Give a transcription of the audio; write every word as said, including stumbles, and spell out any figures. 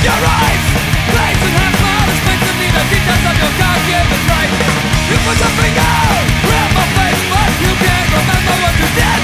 Your eyes, place and half smile explains to me the details of your God-given life. You put your finger in my face, but you can't remember what you did.